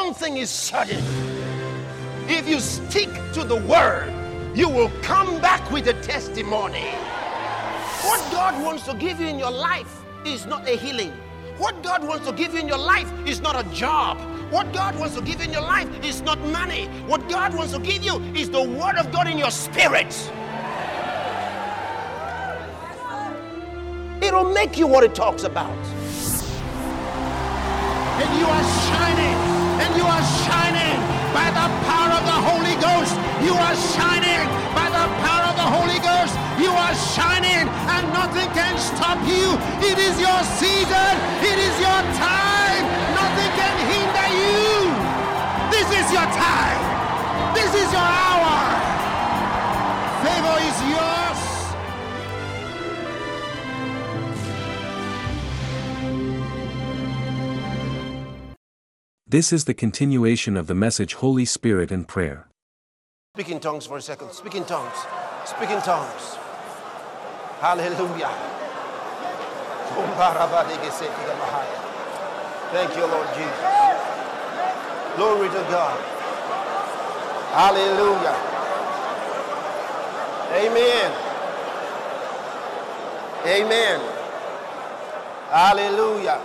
one thing is certain. If you stick to the word, you will come back with a testimony. What God wants to give you in your life is not a healing. What God wants to give you in your life is not a job. What God wants to give you in your life is not money. What God wants to give you is the word of God in your spirit. It'll make you what it talks about. And you are shining. And you are shining by the power of the Holy Ghost. You are shining by the power of the Holy Ghost. You are shining and nothing can stop you. It is your season. It is your time. Nothing can hinder you. This is your time. This is your hour. Favor is yours. This is the continuation of the message Holy Spirit and Prayer. Speak in tongues for a second. Speak in tongues. Speak in tongues. Hallelujah. Thank you, Lord Jesus. Glory to God. Hallelujah. Amen. Amen. Hallelujah.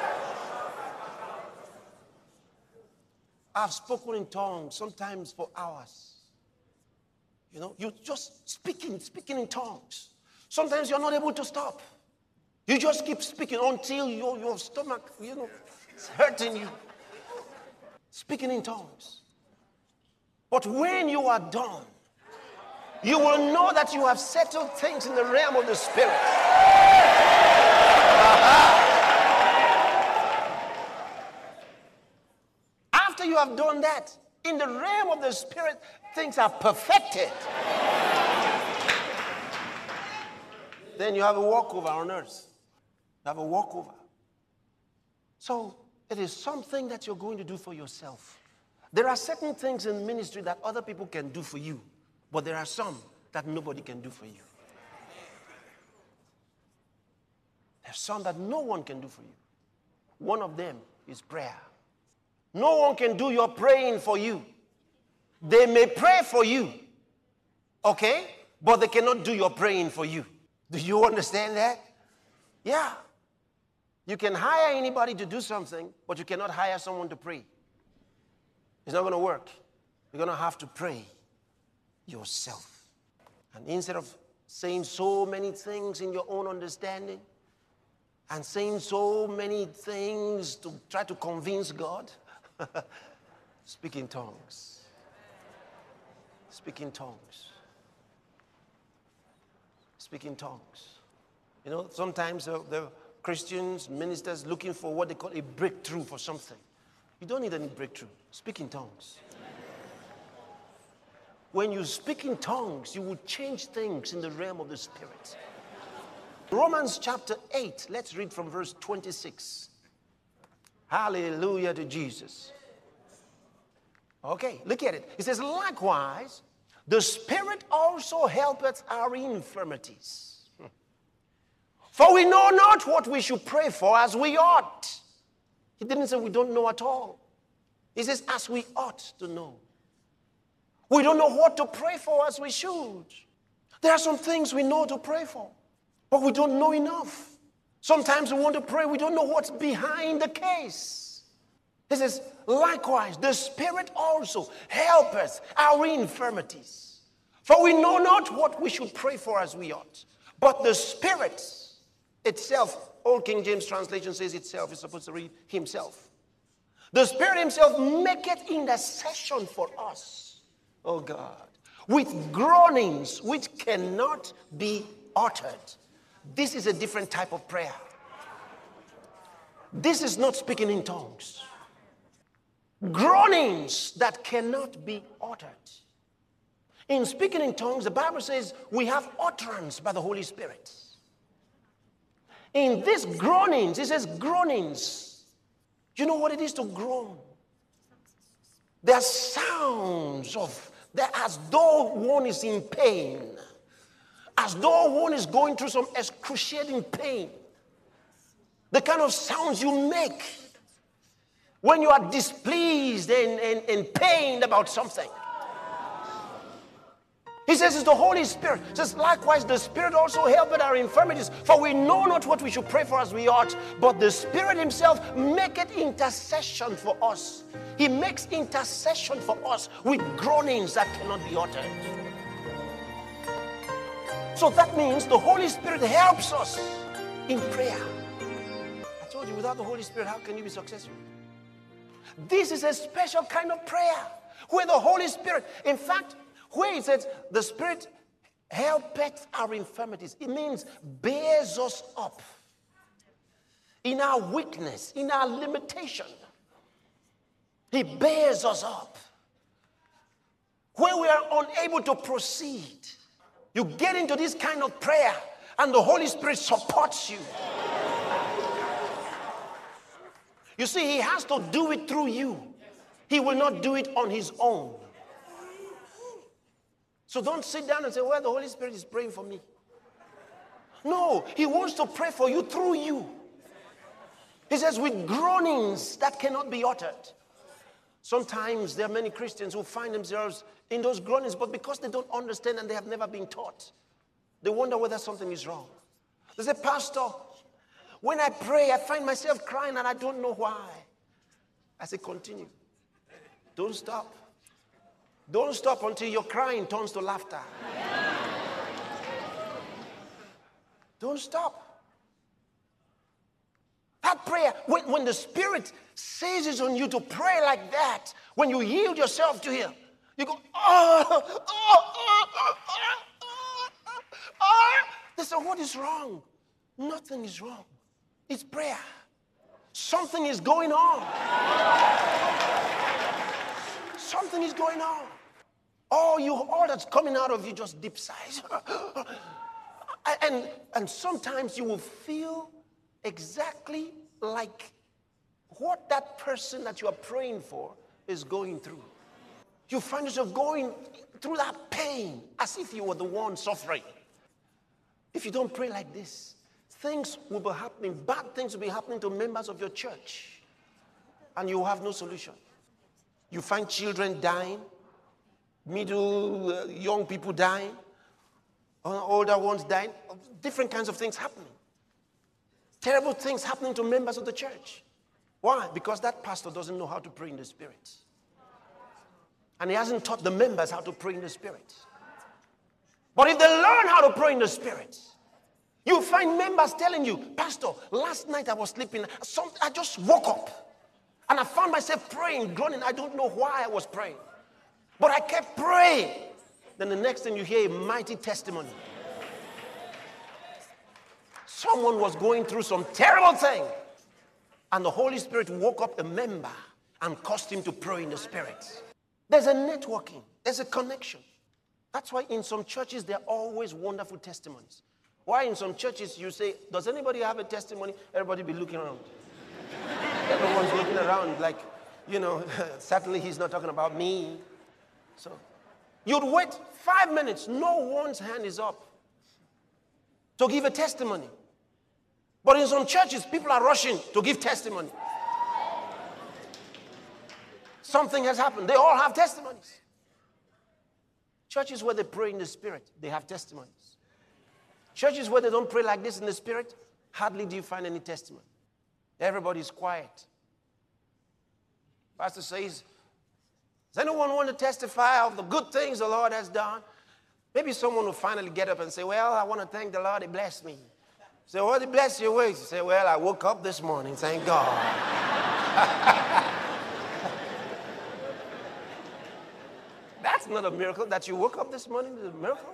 I've spoken in tongues sometimes for hours. You know, you just speaking in tongues. Sometimes you're not able to stop. You just keep speaking until your stomach, it's hurting you. Speaking in tongues. But when you are done, you will know that you have settled things in the realm of the Spirit. After you have done that, in the realm of the Spirit, things are perfected. Then you have a walkover on earth. You have a walkover. So it is something that you're going to do for yourself. There are certain things in ministry that other people can do for you, but there are some that nobody can do for you. There's some that no one can do for you. One of them is prayer. No one can do your praying for you. They may pray for you, okay? But they cannot do your praying for you. Do you understand that? Yeah. You can hire anybody to do something, but you cannot hire someone to pray. It's not going to work. You're going to have to pray yourself. And instead of saying so many things in your own understanding and saying so many things to try to convince God, speak in tongues. Speak in tongues. Speak in tongues. You know, sometimes there are Christians, ministers looking for what they call a breakthrough for something. You don't need any breakthrough. Speak in tongues. When you speak in tongues, you will change things in the realm of the Spirit. Romans chapter 8, let's read from verse 26. Hallelujah to Jesus. Okay, look at it. It says, likewise, the Spirit also helpeth our infirmities. For we know not what we should pray for as we ought. He didn't say we don't know at all. He says, as we ought to know. We don't know what to pray for as we should. There are some things we know to pray for, but we don't know enough. Sometimes we want to pray, we don't know what's behind the case. He says, likewise, the Spirit also helpeth our infirmities. For we know not what we should pray for as we ought. But the Spirit itself, Old King James translation says itself, is supposed to read himself. The Spirit himself maketh intercession for us, oh God, with groanings which cannot be uttered. This is a different type of prayer. This is not speaking in tongues. Groanings that cannot be uttered. In speaking in tongues, the Bible says we have utterance by the Holy Spirit. In these groanings, it says groanings. You know what it is to groan? There are sounds as though one is in pain. As though one is going through some excruciating pain. The kind of sounds you make when you are displeased and pained about something. He says it's the Holy Spirit. He says, likewise, the Spirit also helpeth our infirmities, for we know not what we should pray for as we ought, but the Spirit himself maketh intercession for us. He makes intercession for us with groanings that cannot be uttered. So that means the Holy Spirit helps us in prayer. I told you, without the Holy Spirit, how can you be successful? This is a special kind of prayer where the Holy Spirit, in fact, where it says the Spirit helpeth our infirmities, it means bears us up in our weakness, in our limitation. He bears us up. Where we are unable to proceed, you get into this kind of prayer and the Holy Spirit supports you. You see, he has to do it through you. He will not do it on his own. So don't sit down and say, well, the Holy Spirit is praying for me. No, he wants to pray for you through you. He says, with groanings that cannot be uttered. Sometimes there are many Christians who find themselves in those groanings, but because they don't understand and they have never been taught, they wonder whether something is wrong. They say, Pastor, when I pray, I find myself crying and I don't know why. I say, continue. Don't stop. Don't stop until your crying turns to laughter. Don't stop. That prayer, when the Spirit seizes on you to pray like that, when you yield yourself to him, you go, They say, what is wrong? Nothing is wrong. It's prayer. Something is going on. Something is going on. All that's coming out of you just deep sighs. And sometimes you will feel exactly like what that person that you are praying for is going through. You find yourself going through that pain as if you were the one suffering. If you don't pray like this, things will be happening, bad things will be happening to members of your church, and you will have no solution. You find children dying, young people dying, older ones dying, different kinds of things happening. Terrible things happening to members of the church. Why? Because that pastor doesn't know how to pray in the Spirit. And he hasn't taught the members how to pray in the Spirit. But if they learn how to pray in the Spirit, you find members telling you, Pastor, last night I was sleeping, I just woke up and I found myself praying, groaning. I don't know why I was praying. But I kept praying. Then the next thing you hear, a mighty testimony. Someone was going through some terrible thing, and the Holy Spirit woke up a member and caused him to pray in the Spirit. There's a networking. There's a connection. That's why in some churches, there are always wonderful testimonies. Why in some churches you say, does anybody have a testimony? Everybody be looking around. Everyone's looking around like, certainly he's not talking about me. So you'd wait 5 minutes. No one's hand is up to give a testimony. But in some churches, people are rushing to give testimony. Something has happened. They all have testimonies. Churches where they pray in the Spirit, they have testimonies. Churches where they don't pray like this in the Spirit, hardly do you find any testimony. Everybody's quiet. Pastor says, does anyone want to testify of the good things the Lord has done? Maybe someone will finally get up and say, well, I want to thank the Lord, he blessed me. Say, well, he blessed your ways. Say, well, I woke up this morning, thank God. That's not a miracle. That you woke up this morning is a miracle.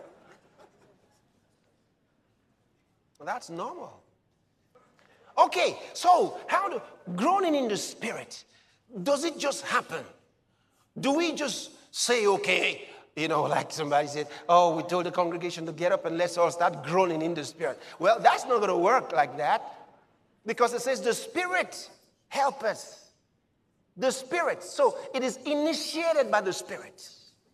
That's normal. Okay, so groaning in the Spirit, does it just happen? Do we just say, okay, like somebody said, oh, we told the congregation to get up and let's all start groaning in the Spirit. Well, that's not going to work like that, because it says the Spirit help us. The Spirit. So it is initiated by the Spirit.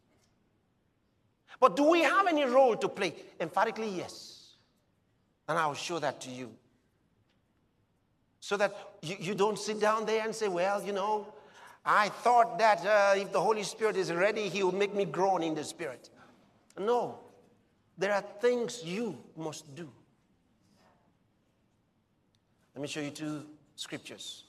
But do we have any role to play? Emphatically, yes. And I will show that to you. So that you don't sit down there and say, well, I thought that if the Holy Spirit is ready, he will make me groan in the Spirit. No. There are things you must do. Let me show you 2 scriptures.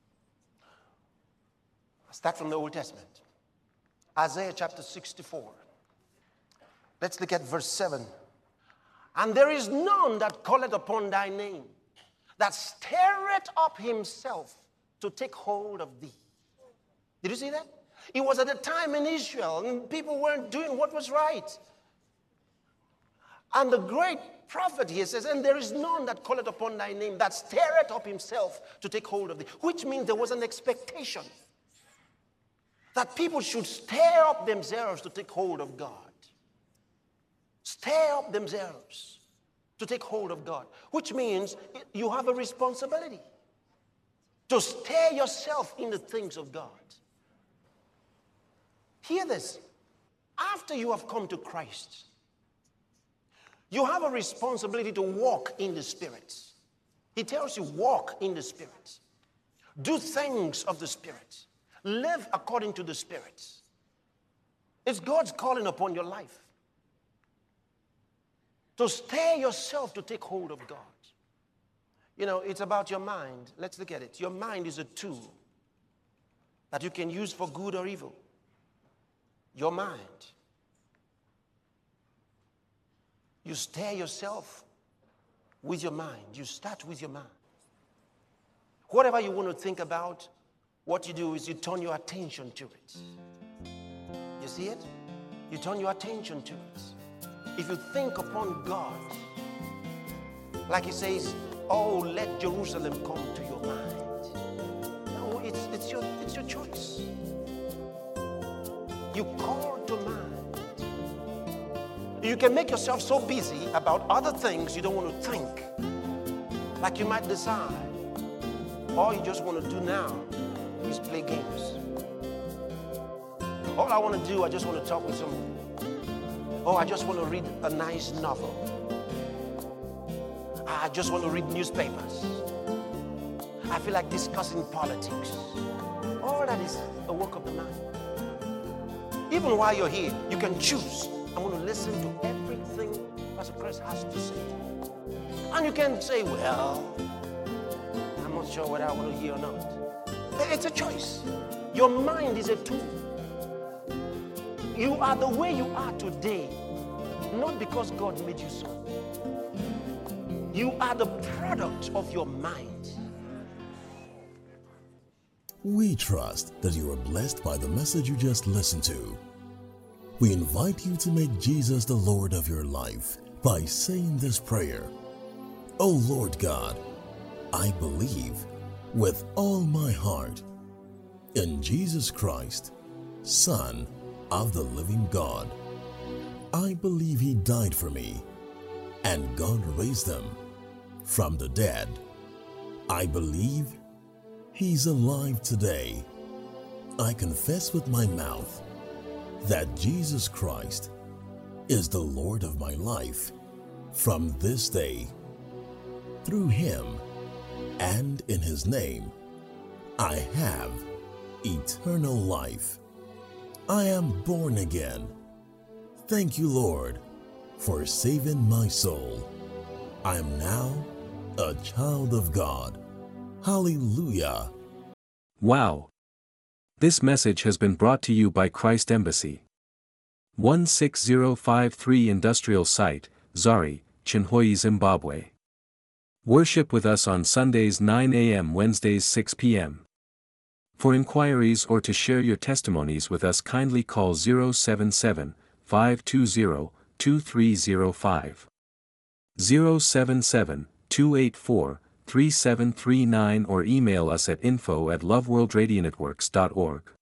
I'll start from the Old Testament. Isaiah chapter 64. Let's look at verse 7. And there is none that calleth upon thy name, that stirreth up himself to take hold of thee. Did you see that? It was at a time in Israel, and people weren't doing what was right. And the great prophet here says, and there is none that calleth upon thy name, that stirreth up himself to take hold of thee. Which means there was an expectation that people should stir up themselves to take hold of God. Stir up themselves to take hold of God. Which means you have a responsibility to stir yourself in the things of God. Hear this. After you have come to Christ, you have a responsibility to walk in the Spirit. He tells you, walk in the Spirit. Do things of the Spirit. Live according to the Spirit. It's God's calling upon your life. To stir yourself to take hold of God. It's about your mind. Let's look at it. Your mind is a tool that you can use for good or evil. Your mind. You stir yourself with your mind. You start with your mind. Whatever you want to think about, what you do is you turn your attention to it. You see it? You turn your attention to it. If you think upon God, like he says, oh, let Jerusalem come to your mind. No, it's your choice. You call to mind. You can make yourself so busy about other things you don't want to think. Like you might decide, all you just want to do now is play games. All I want to do, I just want to talk with someone. Oh, I just want to read a nice novel. I just want to read newspapers. I feel like discussing politics. All that is a work of the mind. Even while you're here, you can choose. I want to listen to everything Pastor Chris has to say. And you can say, well, I'm not sure whether I want to hear or not. It's a choice. Your mind is a tool. You are the way you are today, not because God made you so. You are the product of your mind. We trust that you are blessed by the message you just listened to. We invite you to make Jesus the Lord of your life by saying this prayer. Oh Lord God, I believe with all my heart in Jesus Christ, Son of the living God. I believe he died for me and God raised him from the dead. I believe he's alive today. I confess with my mouth that Jesus Christ is the Lord of my life from this day. Through him and in his name, I have eternal life. I am born again. Thank you, Lord, for saving my soul. I am now a child of God. Hallelujah. Wow! This message has been brought to you by Christ Embassy. 16053 Industrial Site, Zari, Chinhoyi, Zimbabwe. Worship with us on Sundays 9 a.m. Wednesdays 6 p.m. For inquiries or to share your testimonies with us, kindly call 077-520-2305. 077-284-3739 or email us at info@loveworldradionetworks.org.